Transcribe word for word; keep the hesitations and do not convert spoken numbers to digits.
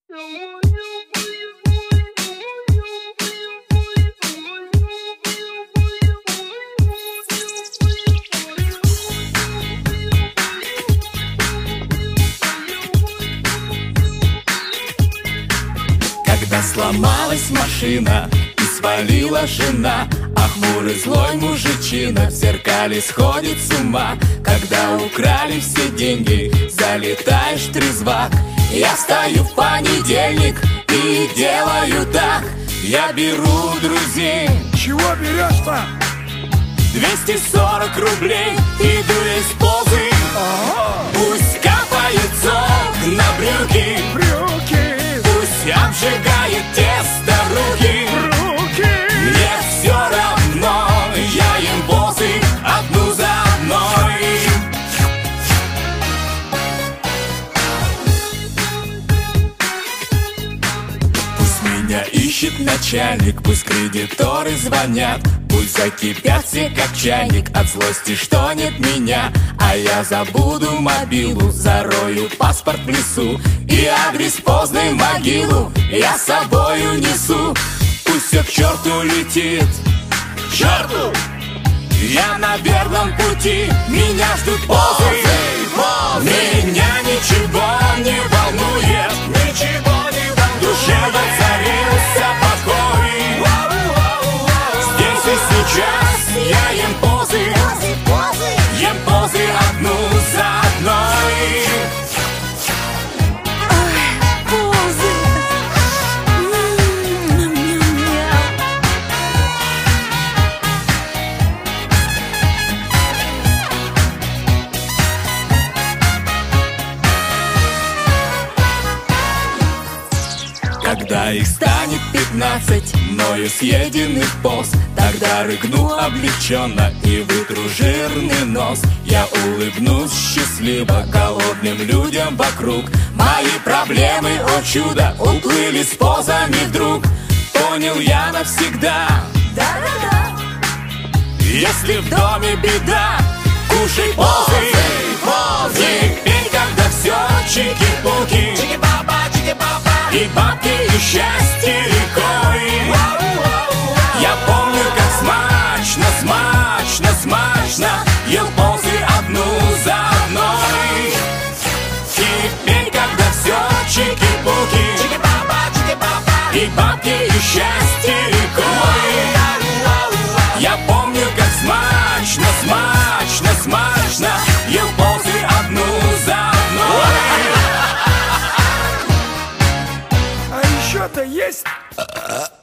Когда сломалась машина и свалила жена, а хмурый злой мужичина в зеркале сходит с ума. Когда украли все деньги, залетаешь трезвак. Я встаю в понедельник и делаю так: я беру друзей. Чего берешь-то? Двести сорок рублей, иду из позы. Пусть капает сок на брюки, Брюки, пусть обжигает тесто руки. руки. Мне все равно, я им позы одну за одной. Пусть меня ищет начальник, пусть кредиторы звонят, пусть закипят все как чайник от злости, что нет меня. А я забуду мобилу, зарою паспорт в лесу и адрес поздной могилу я с собою несу. Пусть все к черту летит, к черту! Я на верном пути, меня ждут позы. Меня ничего не волнует, ничего не волнует. В душе воцарился покой. Здесь и сейчас я ем позы, ем позы одну за одной. Когда их станет пятнадцать, мною съеденных поз, тогда рыгну облегченно и вытру жирный нос. Я улыбнусь счастливо голодным людям вокруг. Мои проблемы, о чудо, уплыли с позами вдруг. Понял я навсегда, Да-да-да. если в доме беда, кушай позы, позы. Теперь, когда все чики-пуки, и бабки, и счастье рекой. Я помню, как смачно, смачно, смачно ел позы одну за одной. Теперь, когда все чики-пуки, и бабки, и счастье рекой. Я помню, как смачно, смачно, смачно ел позы одну за одной. А еще-то есть?